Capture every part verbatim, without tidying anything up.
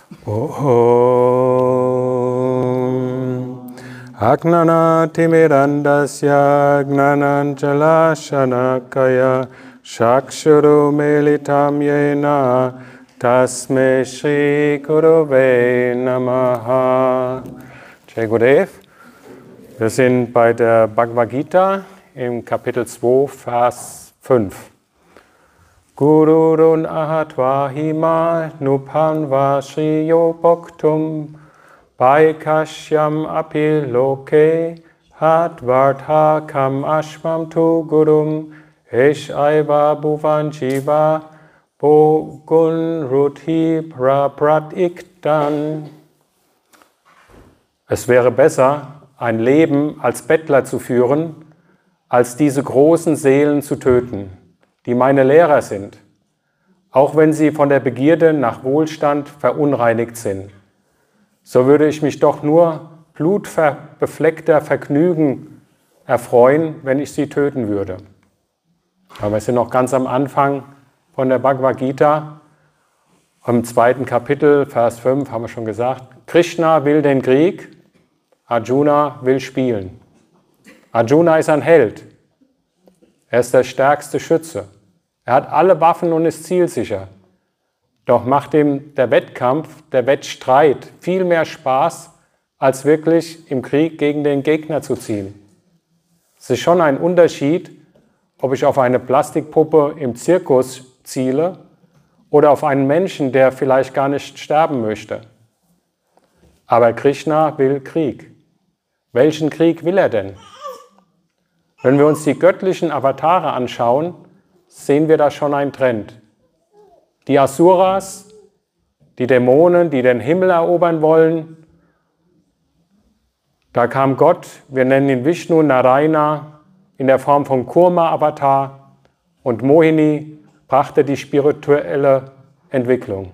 Om Agnanatimirandasya Gnananchalashanakaya Shakshuru Militam Yena Tasme Shri Gurave Namaha. Jai Gurudev. Wir sind bei der Bhagavad Gita im Kapitel zwei, Vers fünf. Gururun ahatvahima nupanva shriyo bhaktum paikashyam api loke hatvardha kam ashvam tu gurum esh aiva bhuvan jiva bogun ruthi prapratiktan. Es wäre besser, ein Leben als Bettler zu führen, als diese großen Seelen zu töten, die meine Lehrer sind, auch wenn sie von der Begierde nach Wohlstand verunreinigt sind. So würde ich mich doch nur blutbefleckter Vergnügen erfreuen, wenn ich sie töten würde. Aber wir sind noch ganz am Anfang von der Bhagavad Gita. Im zweiten Kapitel, Vers fünf, haben wir schon gesagt, Krishna will den Krieg, Arjuna will spielen. Arjuna ist ein Held. Er ist der stärkste Schütze. Er hat alle Waffen und ist zielsicher. Doch macht ihm der Wettkampf, der Wettstreit viel mehr Spaß, als wirklich im Krieg gegen den Gegner zu ziehen. Es ist schon ein Unterschied, ob ich auf eine Plastikpuppe im Zirkus ziele oder auf einen Menschen, der vielleicht gar nicht sterben möchte. Aber Krishna will Krieg. Welchen Krieg will er denn? Wenn wir uns die göttlichen Avatare anschauen, sehen wir da schon einen Trend. Die Asuras, die Dämonen, die den Himmel erobern wollen, da kam Gott, wir nennen ihn Vishnu Narayana, in der Form von Kurma-Avatar, und Mohini brachte die spirituelle Entwicklung.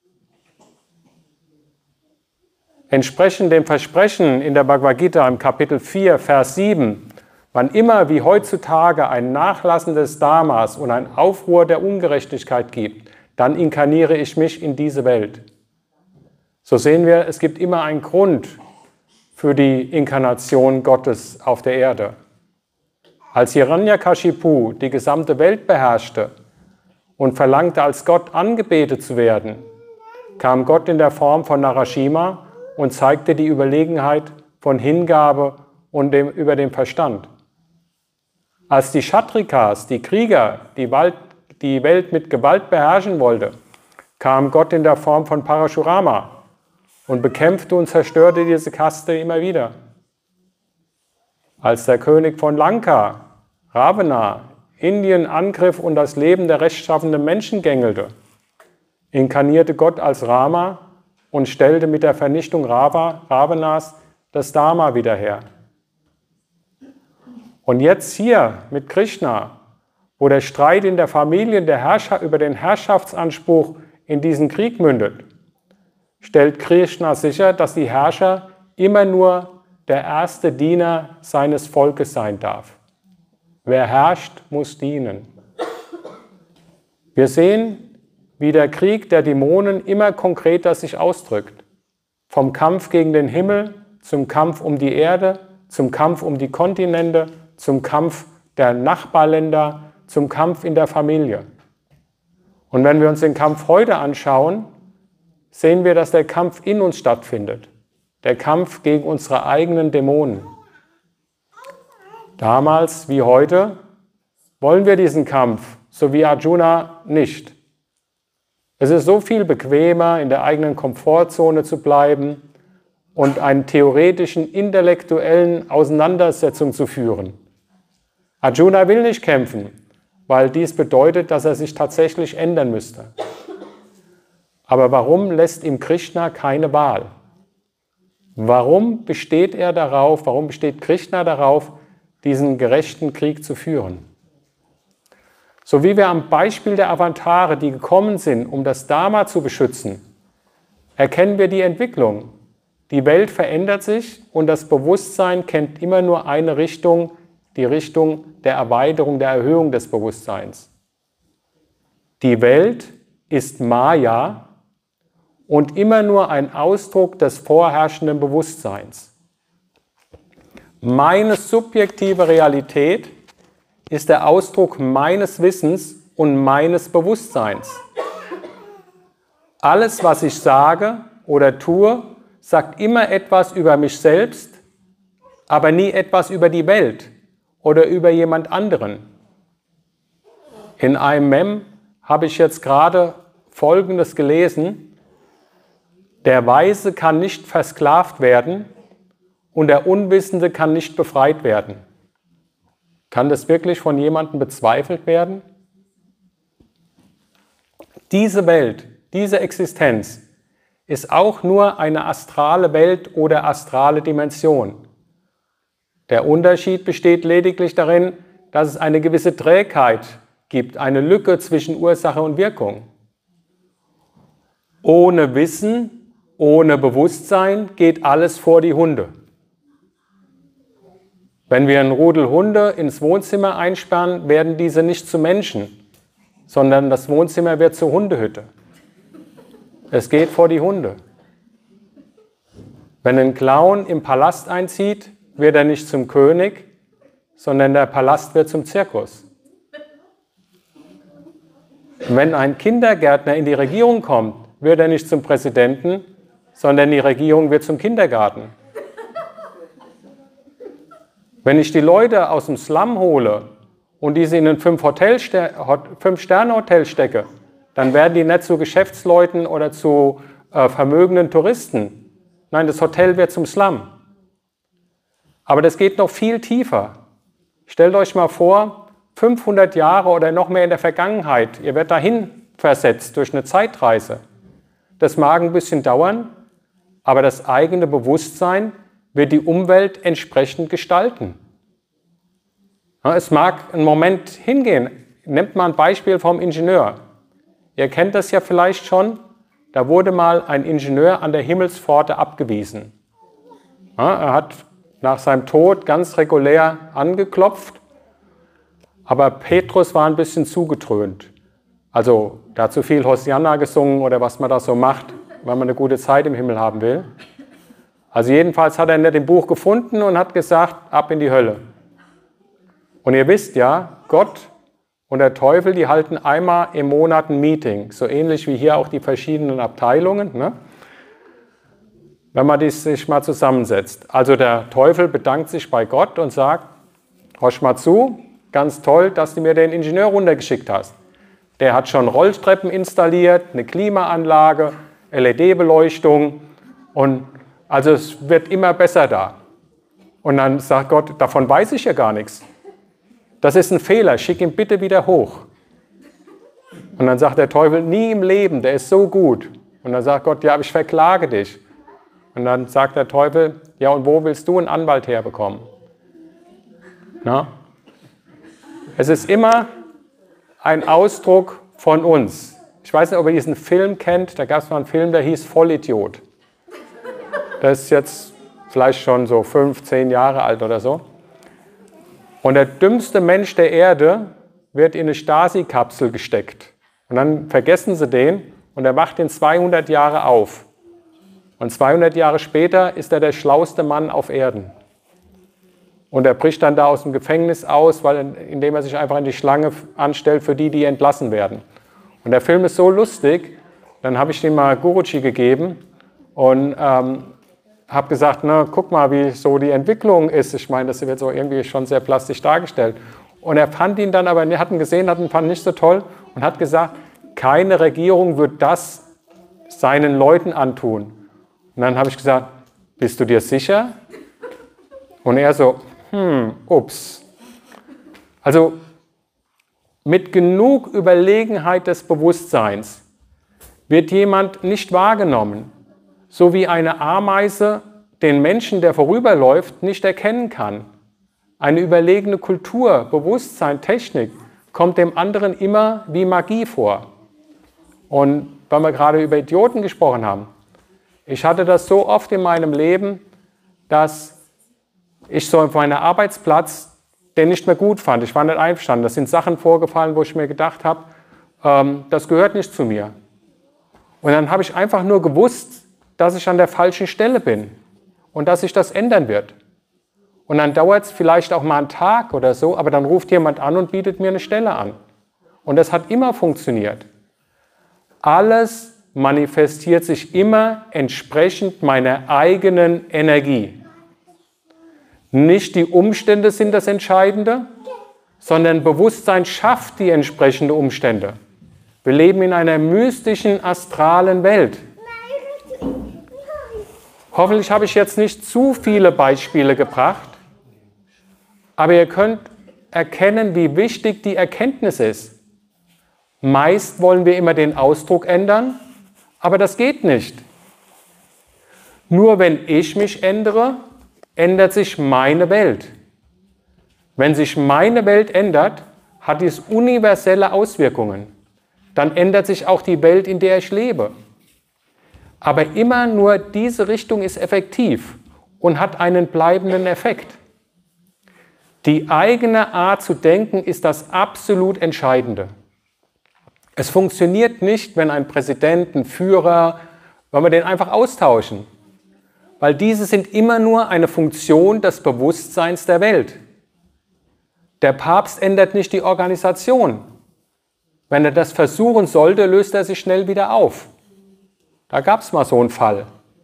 Entsprechend dem Versprechen in der Bhagavad Gita im Kapitel vier, Vers sieben, wann immer wie heutzutage ein Nachlassen des Dharmas und ein Aufruhr der Ungerechtigkeit gibt, dann inkarniere ich mich in diese Welt. So sehen wir, es gibt immer einen Grund für die Inkarnation Gottes auf der Erde. Als Hiranyakashipu die gesamte Welt beherrschte und verlangte, als Gott angebetet zu werden, kam Gott in der Form von Narasimha und zeigte die Überlegenheit von Hingabe und dem, über den Verstand. Als die Kshatrikas, die Krieger, die Welt, die Welt mit Gewalt beherrschen wollte, kam Gott in der Form von Parashurama und bekämpfte und zerstörte diese Kaste immer wieder. Als der König von Lanka, Ravana, Indien angriff und das Leben der rechtschaffenen Menschen gängelte, inkarnierte Gott als Rama und stellte mit der Vernichtung Rava, Ravanas das Dharma wieder her. Und jetzt hier mit Krishna, wo der Streit in der Familie der Herrscher über den Herrschaftsanspruch in diesen Krieg mündet, stellt Krishna sicher, dass die Herrscher immer nur der erste Diener seines Volkes sein darf. Wer herrscht, muss dienen. Wir sehen, wie der Krieg der Dämonen immer konkreter sich ausdrückt. Vom Kampf gegen den Himmel zum Kampf um die Erde, zum Kampf um die Kontinente, zum Kampf der Nachbarländer, zum Kampf in der Familie. Und wenn wir uns den Kampf heute anschauen, sehen wir, dass der Kampf in uns stattfindet. Der Kampf gegen unsere eigenen Dämonen. Damals wie heute wollen wir diesen Kampf, so wie Arjuna, nicht. Es ist so viel bequemer, in der eigenen Komfortzone zu bleiben und einen theoretischen, intellektuellen Auseinandersetzung zu führen. Arjuna will nicht kämpfen, weil dies bedeutet, dass er sich tatsächlich ändern müsste. Aber warum lässt ihm Krishna keine Wahl? Warum besteht er darauf, warum besteht Krishna darauf, diesen gerechten Krieg zu führen? So wie wir am Beispiel der Avatare, die gekommen sind, um das Dharma zu beschützen, erkennen wir die Entwicklung. Die Welt verändert sich und das Bewusstsein kennt immer nur eine Richtung, die Richtung der Erweiterung, der Erhöhung des Bewusstseins. Die Welt ist Maya und immer nur ein Ausdruck des vorherrschenden Bewusstseins. Meine subjektive Realität ist der Ausdruck meines Wissens und meines Bewusstseins. Alles, was ich sage oder tue, sagt immer etwas über mich selbst, aber nie etwas über die Welt oder über jemand anderen. In einem Mem habe ich jetzt gerade Folgendes gelesen: Der Weise kann nicht versklavt werden und der Unwissende kann nicht befreit werden. Kann das wirklich von jemandem bezweifelt werden? Diese Welt, diese Existenz ist auch nur eine astrale Welt oder astrale Dimension. Der Unterschied besteht lediglich darin, dass es eine gewisse Trägheit gibt, eine Lücke zwischen Ursache und Wirkung. Ohne Wissen, ohne Bewusstsein geht alles vor die Hunde. Wenn wir einen Rudel Hunde ins Wohnzimmer einsperren, werden diese nicht zu Menschen, sondern das Wohnzimmer wird zur Hundehütte. Es geht vor die Hunde. Wenn ein Clown im Palast einzieht, wird er nicht zum König, sondern der Palast wird zum Zirkus. Wenn ein Kindergärtner in die Regierung kommt, wird er nicht zum Präsidenten, sondern die Regierung wird zum Kindergarten. Wenn ich die Leute aus dem Slum hole und diese in ein Fünf-Sterne-Hotel stecke, dann werden die nicht zu Geschäftsleuten oder zu äh, vermögenden Touristen. Nein, das Hotel wird zum Slum. Aber das geht noch viel tiefer. Stellt euch mal vor, fünfhundert Jahre oder noch mehr in der Vergangenheit, ihr werdet dahin versetzt durch eine Zeitreise. Das mag ein bisschen dauern, aber das eigene Bewusstsein wird die Umwelt entsprechend gestalten. Ja, es mag einen Moment hingehen. Nehmt mal ein Beispiel vom Ingenieur. Ihr kennt das ja vielleicht schon. Da wurde mal ein Ingenieur an der Himmelspforte abgewiesen. Ja, er hat nach seinem Tod ganz regulär angeklopft, aber Petrus war ein bisschen zugetrönt. Also da hat zu viel Hosianna gesungen oder was man da so macht, wenn man eine gute Zeit im Himmel haben will. Also jedenfalls hat er nicht im Buch gefunden und hat gesagt, ab in die Hölle. Und ihr wisst ja, Gott und der Teufel, die halten einmal im Monat ein Meeting, so ähnlich wie hier auch die verschiedenen Abteilungen, ne? Wenn man die sich mal zusammensetzt. Also der Teufel bedankt sich bei Gott und sagt, horch mal zu, ganz toll, dass du mir den Ingenieur runtergeschickt hast. Der hat schon Rolltreppen installiert, eine Klimaanlage, L E D-Beleuchtung und also es wird immer besser da. Und dann sagt Gott, davon weiß ich ja gar nichts. Das ist ein Fehler, schick ihn bitte wieder hoch. Und dann sagt der Teufel, nie im Leben, der ist so gut. Und dann sagt Gott, ja, aber ich verklage dich. Und dann sagt der Teufel, ja, und wo willst du einen Anwalt herbekommen? Na? Es ist immer ein Ausdruck von uns. Ich weiß nicht, ob ihr diesen Film kennt, da gab es mal einen Film, der hieß Vollidiot. Der ist jetzt vielleicht schon so fünf, zehn Jahre alt oder so. Und der dümmste Mensch der Erde wird in eine Stasi-Kapsel gesteckt. Und dann vergessen sie den und er wacht in zweihundert Jahre auf. Und zweihundert Jahre später ist er der schlauste Mann auf Erden. Und er bricht dann da aus dem Gefängnis aus, weil, indem er sich einfach in die Schlange anstellt für die, die entlassen werden. Und der Film ist so lustig, dann habe ich den mal Guruji gegeben und ähm, habe gesagt, na, guck mal, wie so die Entwicklung ist. Ich meine, das wird so irgendwie schon sehr plastisch dargestellt. Und er fand ihn dann aber, er hat ihn gesehen, hat ihn fand nicht so toll und hat gesagt, keine Regierung wird das seinen Leuten antun. Und dann habe ich gesagt, bist du dir sicher? Und er so, hm, ups. Also mit genug Überlegenheit des Bewusstseins wird jemand nicht wahrgenommen, so wie eine Ameise den Menschen, der vorüberläuft, nicht erkennen kann. Eine überlegene Kultur, Bewusstsein, Technik kommt dem anderen immer wie Magie vor. Und weil wir gerade über Idioten gesprochen haben, ich hatte das so oft in meinem Leben, dass ich so auf meinem Arbeitsplatz den nicht mehr gut fand. Ich war nicht einverstanden. Das sind Sachen vorgefallen, wo ich mir gedacht habe, ähm, das gehört nicht zu mir. Und dann habe ich einfach nur gewusst, dass ich an der falschen Stelle bin und dass sich das ändern wird. Und dann dauert es vielleicht auch mal einen Tag oder so, aber dann ruft jemand an und bietet mir eine Stelle an. Und das hat immer funktioniert. Alles manifestiert sich immer entsprechend meiner eigenen Energie. Nicht die Umstände sind das Entscheidende, sondern Bewusstsein schafft die entsprechenden Umstände. Wir leben in einer mystischen, astralen Welt. Hoffentlich habe ich jetzt nicht zu viele Beispiele gebracht, aber ihr könnt erkennen, wie wichtig die Erkenntnis ist. Meist wollen wir immer den Ausdruck ändern, aber das geht nicht. Nur wenn ich mich ändere, ändert sich meine Welt. Wenn sich meine Welt ändert, hat dies universelle Auswirkungen. Dann ändert sich auch die Welt, in der ich lebe. Aber immer nur diese Richtung ist effektiv und hat einen bleibenden Effekt. Die eigene Art zu denken ist das absolut Entscheidende. Es funktioniert nicht, wenn ein Präsident, ein Führer, wenn wir den einfach austauschen. Weil diese sind immer nur eine Funktion des Bewusstseins der Welt. Der Papst ändert nicht die Organisation. Wenn er das versuchen sollte, löst er sich schnell wieder auf. Da gab es mal so einen Fall.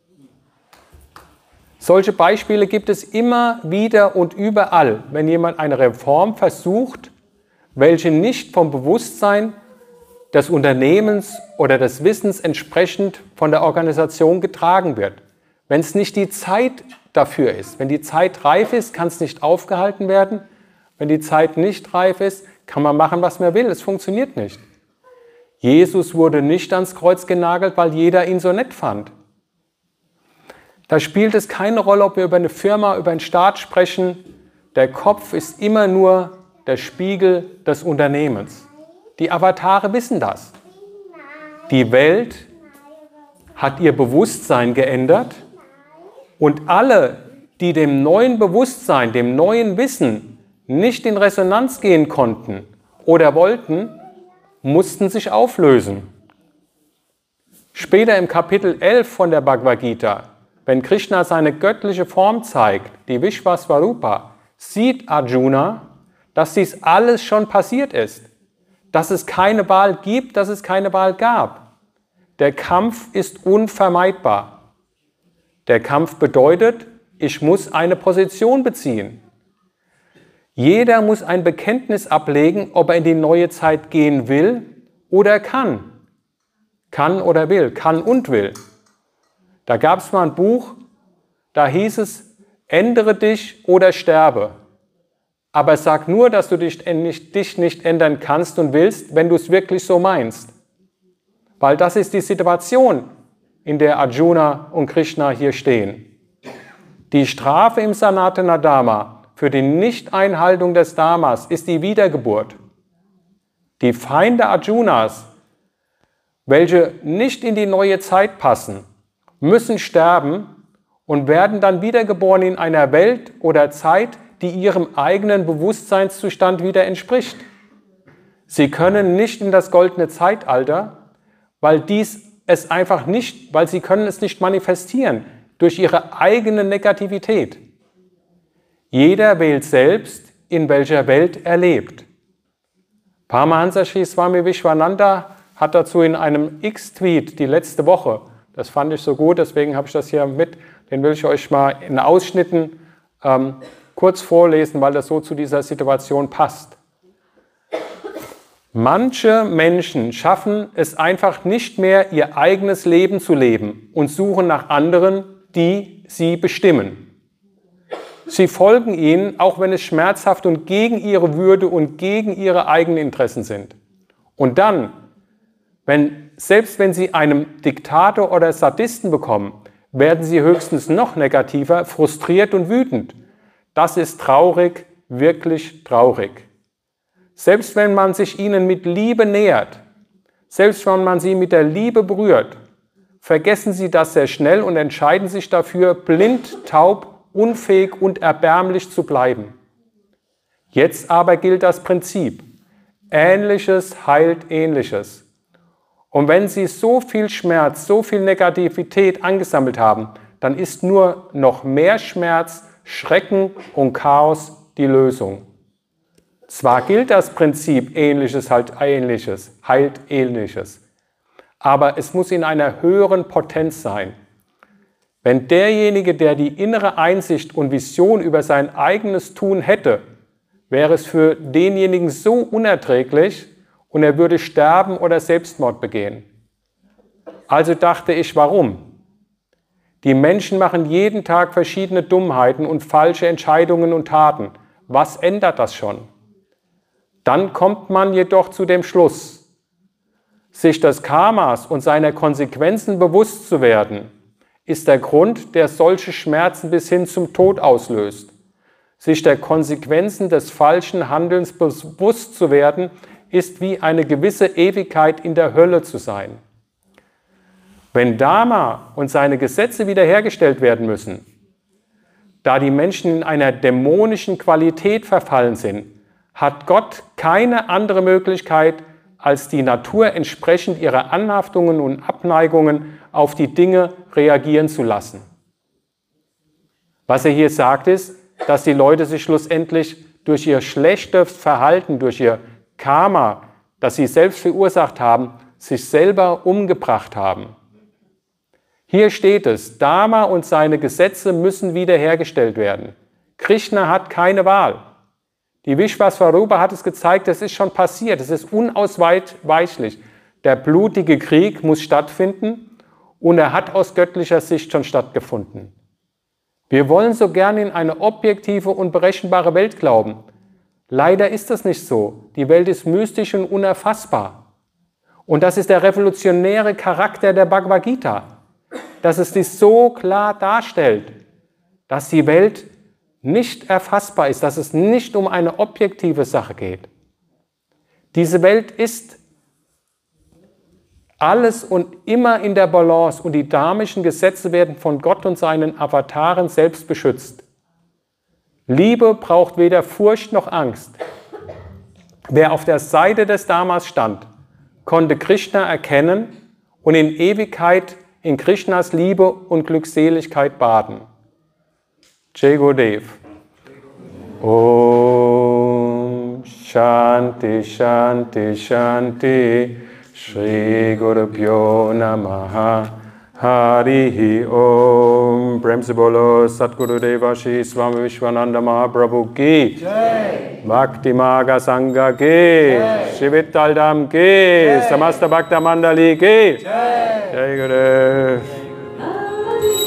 Solche Beispiele gibt es immer wieder und überall, wenn jemand eine Reform versucht, welche nicht vom Bewusstsein des Unternehmens oder des Wissens entsprechend von der Organisation getragen wird. Wenn es nicht die Zeit dafür ist, wenn die Zeit reif ist, kann es nicht aufgehalten werden. Wenn die Zeit nicht reif ist, kann man machen, was man will. Es funktioniert nicht. Jesus wurde nicht ans Kreuz genagelt, weil jeder ihn so nett fand. Da spielt es keine Rolle, ob wir über eine Firma, über einen Staat sprechen. Der Kopf ist immer nur der Spiegel des Unternehmens. Die Avatare wissen das. Die Welt hat ihr Bewusstsein geändert und alle, die dem neuen Bewusstsein, dem neuen Wissen nicht in Resonanz gehen konnten oder wollten, mussten sich auflösen. Später im Kapitel elf von der Bhagavad Gita, wenn Krishna seine göttliche Form zeigt, die Vishvasvarupa, sieht Arjuna, dass dies alles schon passiert ist, dass es keine Wahl gibt, dass es keine Wahl gab. Der Kampf ist unvermeidbar. Der Kampf bedeutet, ich muss eine Position beziehen. Jeder muss ein Bekenntnis ablegen, ob er in die neue Zeit gehen will oder kann. Kann oder will, kann und will. Da gab es mal ein Buch, da hieß es, ändere dich oder sterbe. Aber sag nur, dass du dich nicht, dich nicht ändern kannst und willst, wenn du es wirklich so meinst. Weil das ist die Situation, in der Arjuna und Krishna hier stehen. Die Strafe im Sanatana Dharma für die Nichteinhaltung des Dharmas ist die Wiedergeburt. Die Feinde Arjunas, welche nicht in die neue Zeit passen, müssen sterben und werden dann wiedergeboren in einer Welt oder Zeit, die ihrem eigenen Bewusstseinszustand wieder entspricht. Sie können nicht in das goldene Zeitalter, weil dies es einfach nicht, weil sie können es nicht manifestieren durch ihre eigene Negativität. Jeder wählt selbst, in welcher Welt er lebt. Paramahansa Sri Swami Vishwananda hat dazu in einem X-Tweet die letzte Woche, das fand ich so gut, deswegen habe ich das hier mit, den will ich euch mal in Ausschnitten ähm, kurz vorlesen, weil das so zu dieser Situation passt. Manche Menschen schaffen es einfach nicht mehr, ihr eigenes Leben zu leben und suchen nach anderen, die sie bestimmen. Sie folgen ihnen, auch wenn es schmerzhaft und gegen ihre Würde und gegen ihre eigenen Interessen sind. Und dann, wenn, selbst wenn sie einem Diktator oder Sadisten bekommen, werden sie höchstens noch negativer, frustriert und wütend. Das ist traurig, wirklich traurig. Selbst wenn man sich ihnen mit Liebe nähert, selbst wenn man sie mit der Liebe berührt, vergessen sie das sehr schnell und entscheiden sich dafür, blind, taub, unfähig und erbärmlich zu bleiben. Jetzt aber gilt das Prinzip: Ähnliches heilt Ähnliches. Und wenn sie so viel Schmerz, so viel Negativität angesammelt haben, dann ist nur noch mehr Schmerz, Schrecken und Chaos die Lösung. Zwar gilt das Prinzip Ähnliches halt Ähnliches, heilt Ähnliches, aber es muss in einer höheren Potenz sein. Wenn derjenige, der die innere Einsicht und Vision über sein eigenes Tun hätte, wäre es für denjenigen so unerträglich und er würde sterben oder Selbstmord begehen. Also dachte ich, warum? Die Menschen machen jeden Tag verschiedene Dummheiten und falsche Entscheidungen und Taten. Was ändert das schon? Dann kommt man jedoch zu dem Schluss, sich des Karmas und seiner Konsequenzen bewusst zu werden, ist der Grund, der solche Schmerzen bis hin zum Tod auslöst. Sich der Konsequenzen des falschen Handelns bewusst zu werden, ist wie eine gewisse Ewigkeit in der Hölle zu sein. Wenn Dharma und seine Gesetze wiederhergestellt werden müssen, da die Menschen in einer dämonischen Qualität verfallen sind, hat Gott keine andere Möglichkeit, als die Natur entsprechend ihrer Anhaftungen und Abneigungen auf die Dinge reagieren zu lassen. Was er hier sagt, ist, dass die Leute sich schlussendlich durch ihr schlechtes Verhalten, durch ihr Karma, das sie selbst verursacht haben, sich selber umgebracht haben. Hier steht es, Dharma und seine Gesetze müssen wiederhergestellt werden. Krishna hat keine Wahl. Die Vishvasvarupa hat es gezeigt, das ist schon passiert, es ist unausweichlich. Der blutige Krieg muss stattfinden und er hat aus göttlicher Sicht schon stattgefunden. Wir wollen so gerne in eine objektive und berechenbare Welt glauben. Leider ist das nicht so. Die Welt ist mystisch und unerfassbar. Und das ist der revolutionäre Charakter der Bhagavad Gita, dass es dies so klar darstellt, dass die Welt nicht erfassbar ist, dass es nicht um eine objektive Sache geht. Diese Welt ist alles und immer in der Balance und die dharmischen Gesetze werden von Gott und seinen Avataren selbst beschützt. Liebe braucht weder Furcht noch Angst. Wer auf der Seite des Dharmas stand, konnte Krishna erkennen und in Ewigkeit in Krishnas Liebe und Glückseligkeit baden. Jai Gurudev. Om Shanti Shanti Shanti Shri Gurubhyo Namaha Harihi Om. Prem se bolo Satgurudeva Shri Swami Vishwananda Mahaprabhu ki Jai. Bhakti Maga Sangha ki Shivittal Dham ki Samasta Bhakta Mandali ki Jai. Jai Gurudev.